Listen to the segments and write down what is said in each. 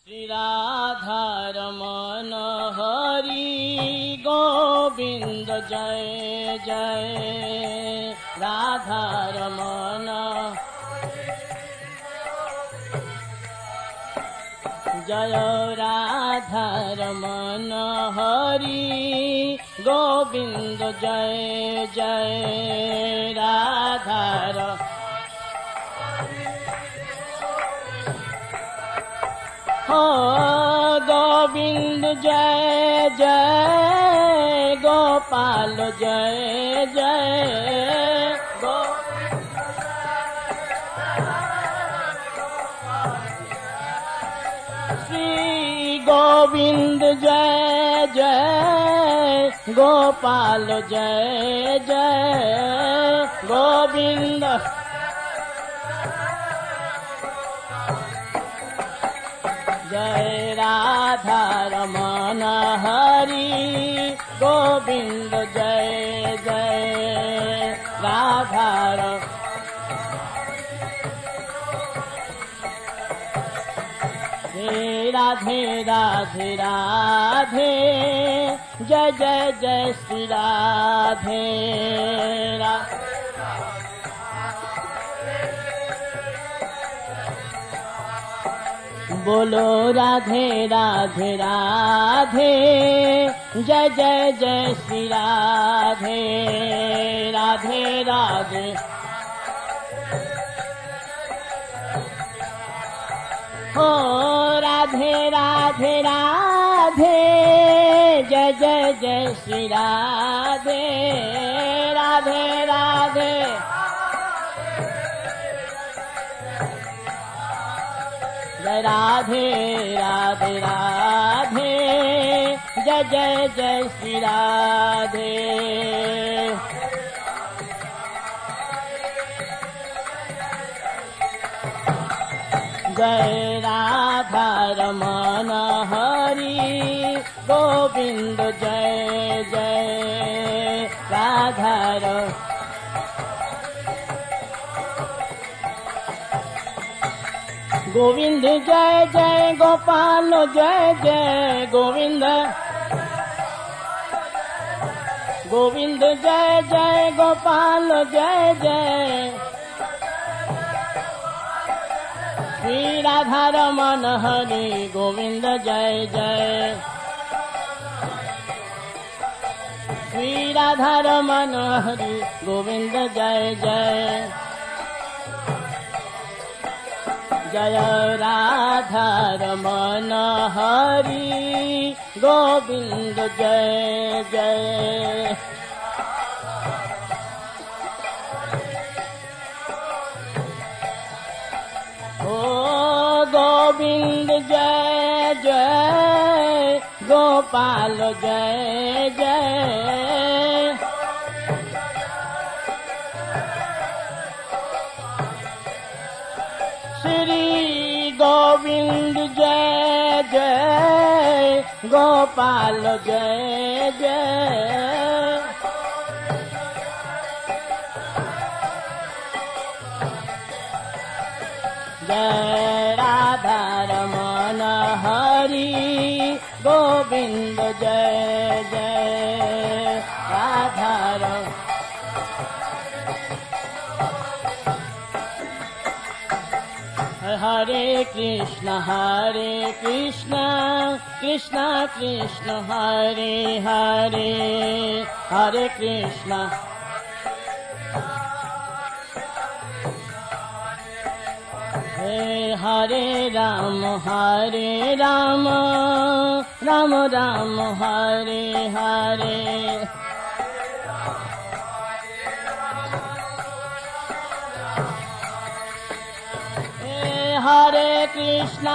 श्री राधा रमन हरि गोविंद जय जय राधा रमन जय राधा रमन हरि गोविंद जय जय राधा गोविंद जय जय गोपाल जय जय श्री गोविंद जय जय गोपाल जय जय गोविंद जय राधा रमन हरि गोविंद जय जय राधा राधे राधे राधे जय जय जय श्री राधे बोलो राधे राधे राधे जय जय जय श्री राधे राधे राधे हो राधे राधे राधे जय जय जय श्री राधे राधे राधे जय राधे राधे राधे जय जय जय श्री राधे जय राधा रमन हरि गोविंद जय जय राधा गोविंद जय जय गोपाल जय जय गोविंद गोविंद जय जय गोपाल जय जय श्री राधा रमन हरि गोविंद जय जय श्री राधा रमन हरि गोविंद जय जय जय राधा रमन हरि गोविंद जय जय ओ गोविंद जय जय गोपाल जय जय श्री गोविंद जय जय गोपाल जय जय जय राधा रमन हरि गोविंद जय जय राधा रमन हरे कृष्ण कृष्ण कृष्ण हरे हरे हरे कृष्ण हरे राम राम राम हरे हरे हरे कृष्ण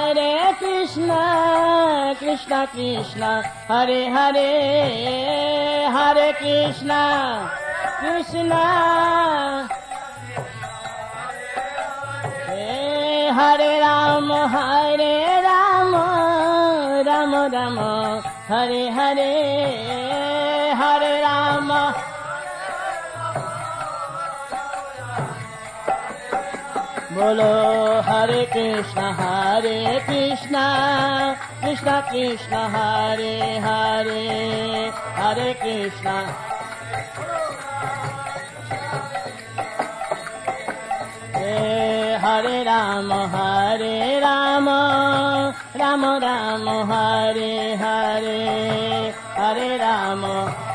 कृष्ण कृष्ण हरे हरे हरे कृष्ण कृष्ण हरे राम राम राम हरे हरे हरे राम बोलो हरे कृष्णा कृष्णा कृष्णा हरे हरे हरे कृष्णा हरे राम राम राम हरे हरे हरे राम